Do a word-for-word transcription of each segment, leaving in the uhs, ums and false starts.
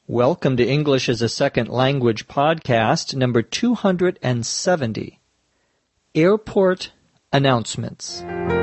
Welcome to English as a Second Language podcast number two hundred seventy, Airport Announcements.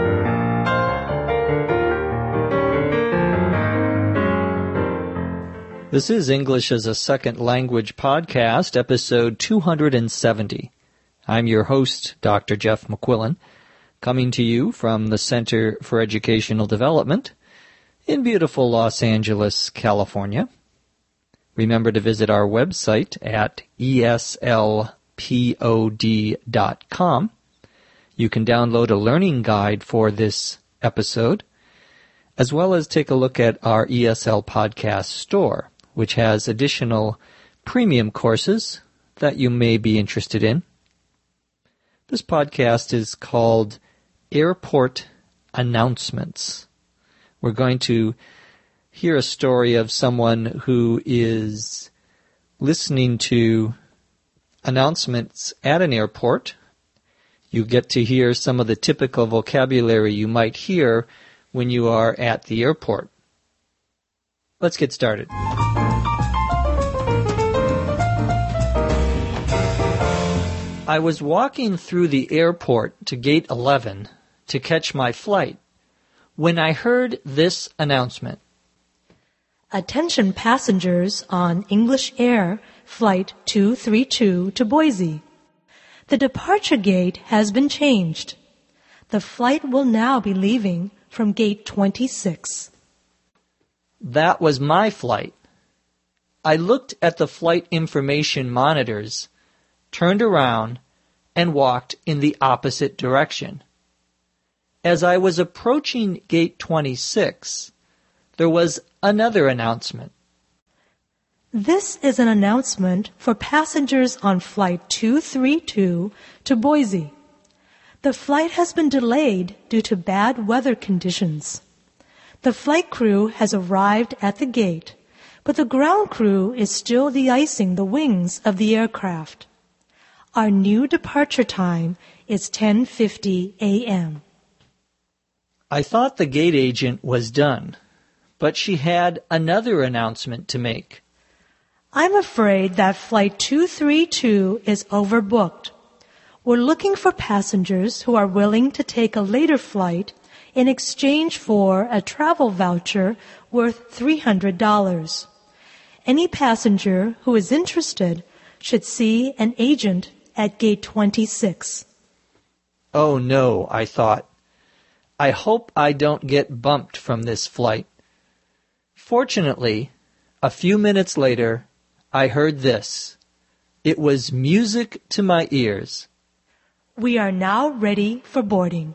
This is English as a Second Language podcast, episode two hundred seventy. I'm your host, Doctor Jeff McQuillan, coming to you from the Center for Educational Development in beautiful Los Angeles, California. Remember to visit our website at E S L pod dot com. You can download a learning guide for this episode, as well as take a look at our E S L Podcast store, which has additional premium courses that you may be interested in. This podcast is called Airport Announcements. We're going to hear a story of someone who is listening to announcements at an airport. You get to hear some of the typical vocabulary you might hear when you are at the airport. Let's get started. I was walking through the airport to gate eleven to catch my flight when I heard this announcement. Attention passengers on English Air Flight two thirty-two to Boise. The departure gate has been changed. The flight will now be leaving from gate twenty-six. That was my flight. I looked at the flight information monitors, turned around, and walked in the opposite direction. As I was approaching gate twenty-six, there was another announcement. This is an announcement for passengers on Flight two thirty-two to Boise. The flight has been delayed due to bad weather conditions. The flight crew has arrived at the gate, but the ground crew is still de-icing the wings of the aircraft. Our new departure time is ten fifty a.m. I thought the gate agent was done, but she had another announcement to make. I'm afraid that Flight two thirty-two is overbooked. We're looking for passengers who are willing to take a later flight in exchange for a travel voucher worth three hundred dollars. Any passenger who is interested should see an agent at gate twenty-six. Oh no, I thought. I hope I don't get bumped from this flight. Fortunately, a few minutes later, I heard this. It was music to my ears. We are now ready for boarding.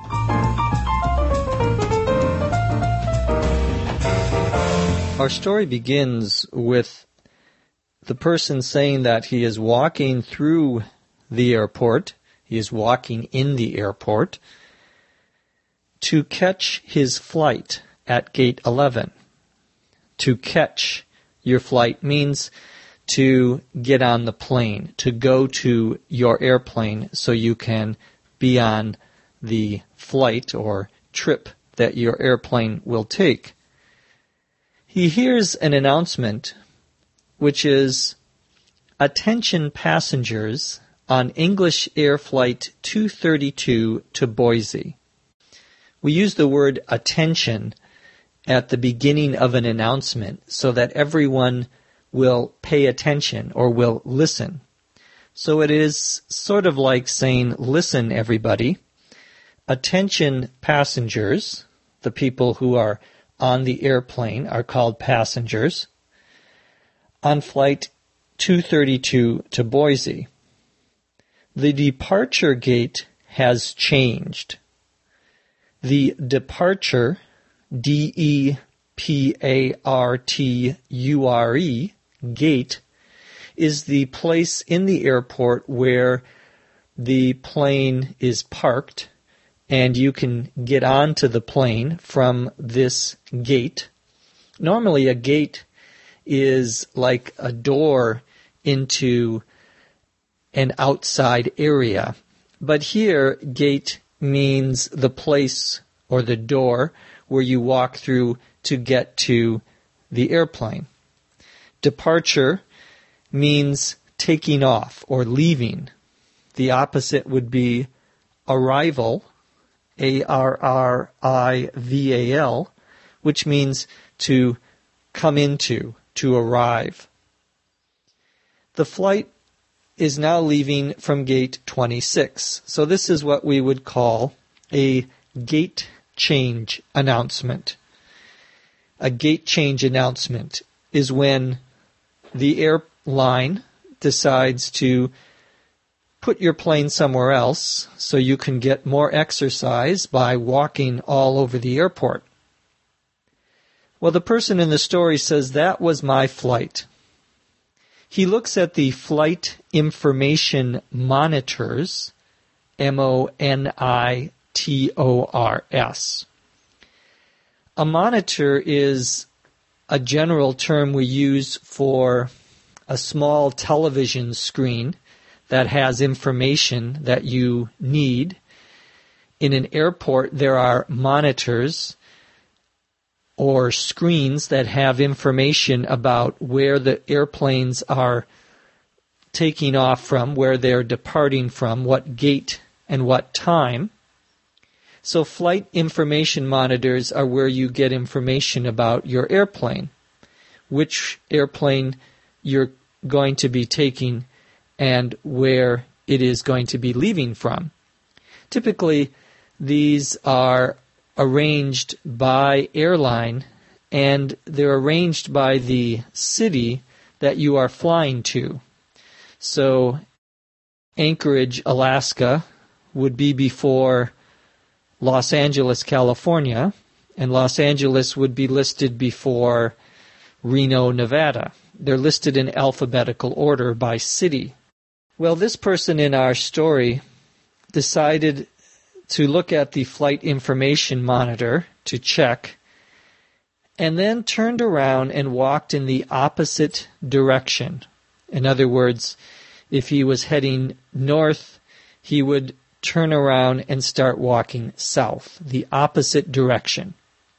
Our story begins with the person saying that he is walking through the airport, he is walking in the airport, to catch his flight at gate eleven. To catch your flight means to get on the plane, to go to your airplane so you can be on the flight or trip that your airplane will take. He hears an announcement which is, attention passengers on English Air Flight two thirty-two to Boise. We use the word attention at the beginning of an announcement so that everyone will pay attention or will listen. So it is sort of like saying, listen everybody, attention passengers, the people who are on the airplane are called passengers, on Flight two thirty-two to Boise. The departure gate has changed. The departure, D E P A R T U R E, gate, is the place in the airport where the plane is parked and you can get onto the plane from this gate. Normally a gate is like a door into an outside area, but here gate means the place or the door where you walk through to get to the airplane. departure means taking off or leaving. The opposite would be arrival, A R R I V A L, which means to come into, to arrive. The flight is now leaving from gate twenty-six. So this is what we would call a gate change announcement. A gate change announcement is when the airline decides to put your plane somewhere else so you can get more exercise by walking all over the airport. Well, the person in the story says, that was my flight. He looks at the flight information monitors, M O N I T O R S. A monitor is a general term we use for a small television screen that has information that you need. In an airport, there are monitors or screens that have information about where the airplanes are taking off from, where they're departing from, what gate and what time. So flight information monitors are where you get information about your airplane, which airplane you're going to be taking and where it is going to be leaving from. Typically, these are arranged by airline, and they're arranged by the city that you are flying to. So Anchorage, Alaska would be before Los Angeles, California, and Los Angeles would be listed before Reno, Nevada. They're listed in alphabetical order by city. Well, this person in our story decided to look at the flight information monitor to check, and then turned around and walked in the opposite direction. In other words, if he was heading north, he would turn around and start walking south, the opposite direction.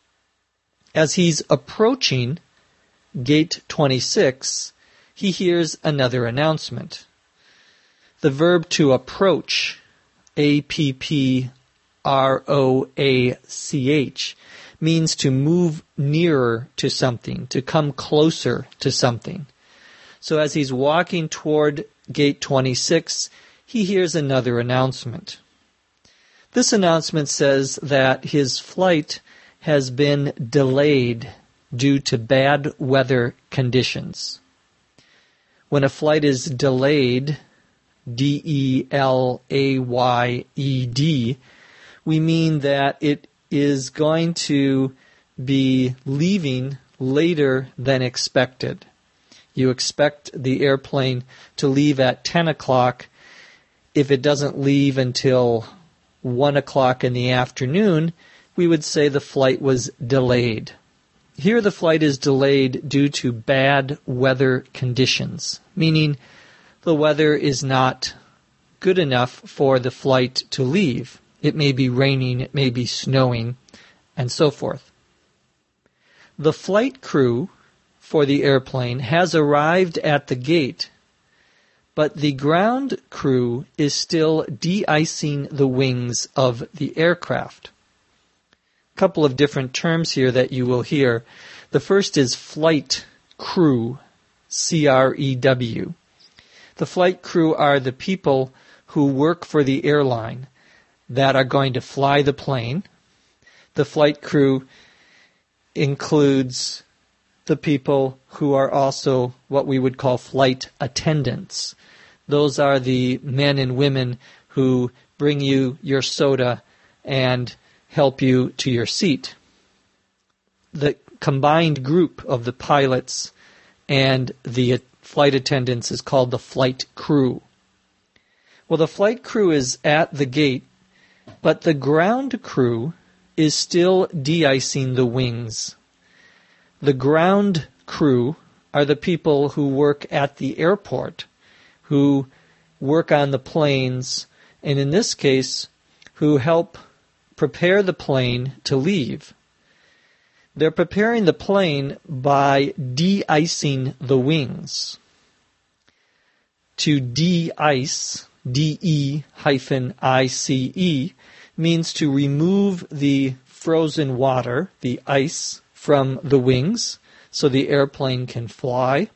As he's approaching gate twenty-six, he hears another announcement. The verb to approach, A P P R O A C H, means to move nearer to something, to come closer to something. So as he's walking toward gate twenty-six, he hears another announcement. This announcement says that his flight has been delayed due to bad weather conditions. When a flight is delayed, D E L A Y E D, we mean that it is going to be leaving later than expected. You expect the airplane to leave at ten o'clock. If it doesn't leave until one o'clock in the afternoon, we would say the flight was delayed. Here the flight is delayed due to bad weather conditions, meaning the weather is not good enough for the flight to leave. It may be raining, it may be snowing, and so forth. The flight crew for the airplane has arrived at the gate, but the ground crew is still de-icing the wings of the aircraft. A couple of different terms here that you will hear. The first is flight crew, C R E W. The flight crew are the people who work for the airline that are going to fly the plane. The flight crew includes the people who are also what we would call flight attendants. Those are the men and women who bring you your soda and help you to your seat. The combined group of the pilots and the flight attendants is called the flight crew. Well, the flight crew is at the gate, but the ground crew is still de-icing the wings. The ground crew are the people who work at the airport, who work on the planes, and in this case, who help prepare the plane to leave. They're preparing the plane by de-icing the wings. To de-ice, D E hyphen I C E, means to remove the frozen water, the ice, from the wings so the airplane can fly.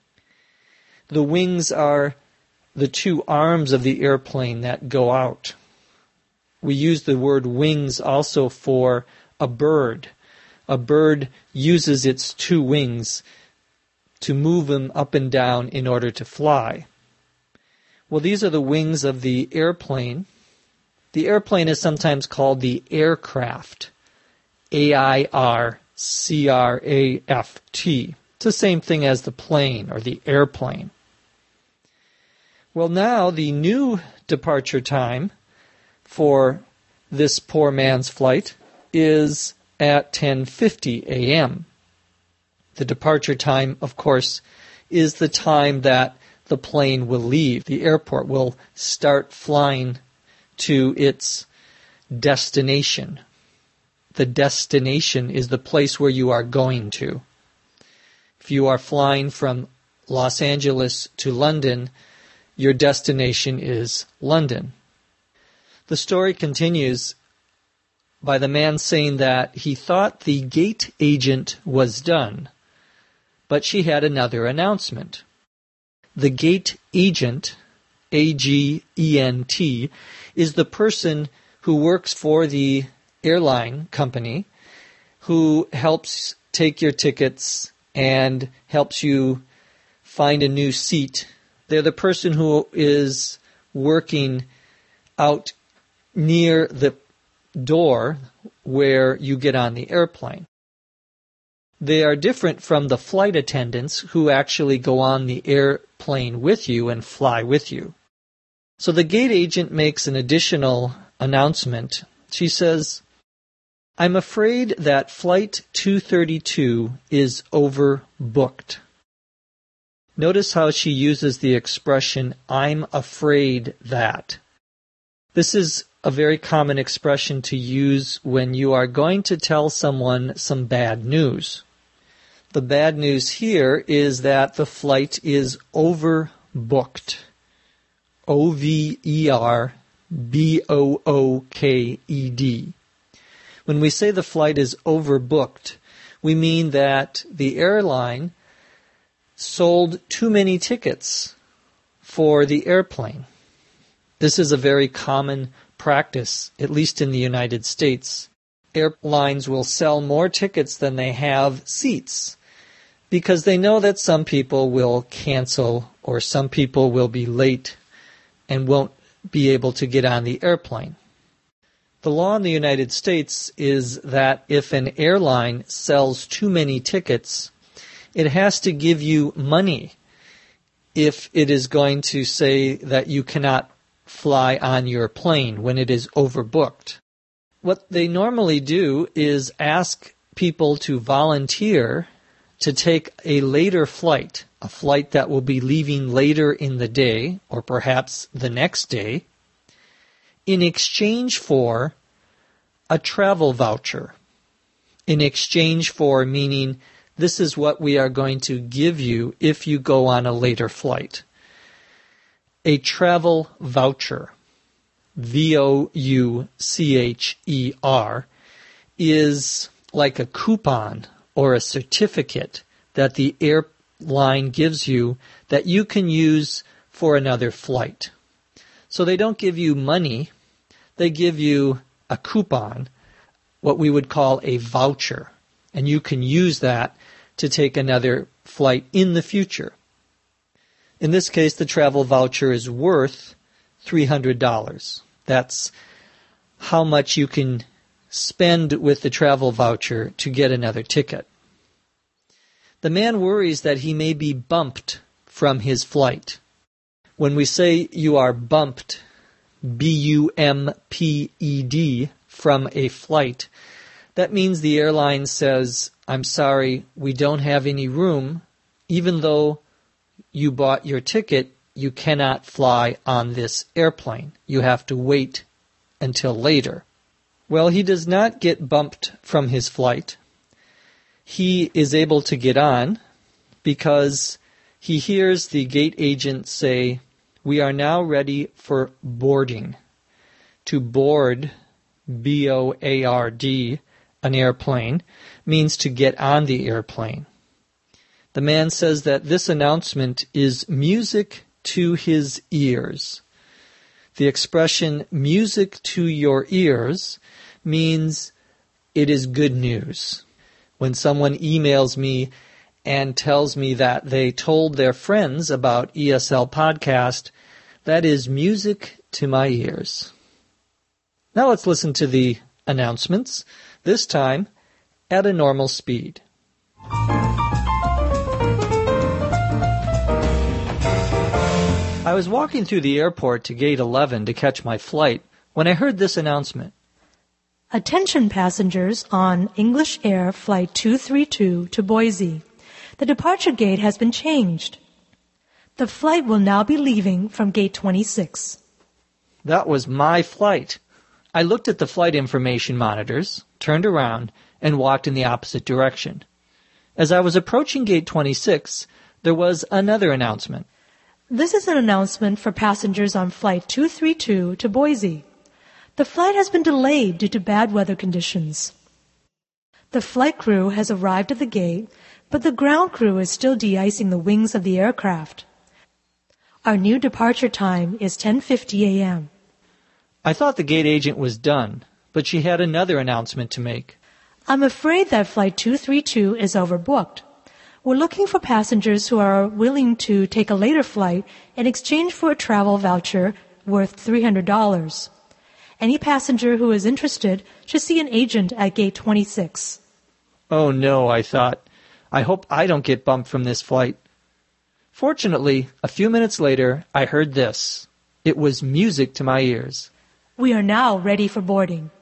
The wings are the two arms of the airplane that go out. We use the word wings also for a bird. A bird uses its two wings to move them up and down in order to fly. Well, these are the wings of the airplane. The airplane is sometimes called the aircraft, A I R C R A F T. It's the same thing as the plane or the airplane. Well, now the new departure time for this poor man's flight is at ten fifty a.m. The departure time, of course, is the time that the plane will leave. The airport will start flying to its destination. The destination is the place where you are going to. If you are flying from Los Angeles to London, your destination is London. The story continues by the man saying that he thought the gate agent was done, but she had another announcement. The gate agent, A G E N T, is the person who works for the airline company who helps take your tickets and helps you find a new seat. They're the person who is working out near the door where you get on the airplane. They are different from the flight attendants who actually go on the airplane with you and fly with you. So the gate agent makes an additional announcement. She says, "I'm afraid that flight two thirty-two is overbooked." Notice how she uses the expression, "I'm afraid that." This is a very common expression to use when you are going to tell someone some bad news. The bad news here is that the flight is overbooked. O V E R B O O K E D. When we say the flight is overbooked, we mean that the airline sold too many tickets for the airplane. This is a very common practice, at least in the United States. Airlines will sell more tickets than they have seats because they know that some people will cancel or some people will be late and won't be able to get on the airplane. The law in the United States is that if an airline sells too many tickets, it has to give you money if it is going to say that you cannot fly on your plane when it is overbooked. What they normally do is ask people to volunteer to take a later flight, a flight that will be leaving later in the day or perhaps the next day, in exchange for a travel voucher. In exchange for meaning this is what we are going to give you if you go on a later flight. A travel voucher, V O U C H E R, is like a coupon or a certificate that the airline gives you that you can use for another flight. So they don't give you money, they give you a coupon, what we would call a voucher, and you can use that to take another flight in the future. In this case, the travel voucher is worth three hundred dollars. That's how much you can spend with the travel voucher to get another ticket. The man worries that he may be bumped from his flight. When we say you are bumped, B U M P E D, from a flight, that means the airline says, "I'm sorry, we don't have any room. Even though you bought your ticket, you cannot fly on this airplane. You have to wait until later." Well, he does not get bumped from his flight. he is able to get on because he hears the gate agent say, "We are now ready for boarding." To board, B O A R D, an airplane, means to get on the airplane. The man says that this announcement is music to his ears. The expression music to your ears means it is good news. When someone emails me and tells me that they told their friends about E S L Podcast, that is music to my ears. Now let's listen to the announcements, this time at a normal speed. I was walking through the airport to gate eleven to catch my flight when I heard this announcement. Attention passengers on English Air Flight two three two to Boise. The departure gate has been changed. The flight will now be leaving from gate twenty-six. That was my flight. I looked at the flight information monitors, turned around, and walked in the opposite direction. As I was approaching gate twenty-six, there was another announcement. This is an announcement for passengers on Flight two three two to Boise. The flight has been delayed due to bad weather conditions. The flight crew has arrived at the gate, but the ground crew is still de-icing the wings of the aircraft. Our new departure time is ten fifty a.m. I thought the gate agent was done, but she had another announcement to make. I'm afraid that Flight two three two is overbooked. We're looking for passengers who are willing to take a later flight in exchange for a travel voucher worth three hundred dollars. Any passenger who is interested should see an agent at gate twenty-six. Oh no, I thought. I hope I don't get bumped from this flight. Fortunately, a few minutes later, I heard this. It was music to my ears. We are now ready for boarding.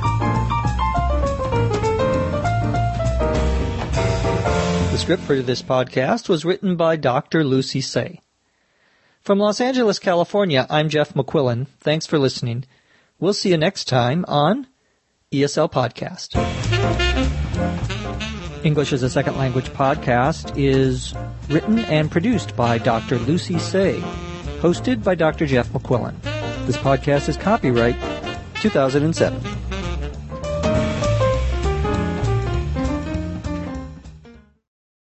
The script for this podcast was written by Doctor Lucy Say. From Los Angeles, California, I'm Jeff McQuillan. Thanks for listening. We'll see you next time on E S L Podcast. English as a Second Language podcast is written and produced by Doctor Lucy Say, hosted by Doctor Jeff McQuillan. This podcast is copyright two thousand seven.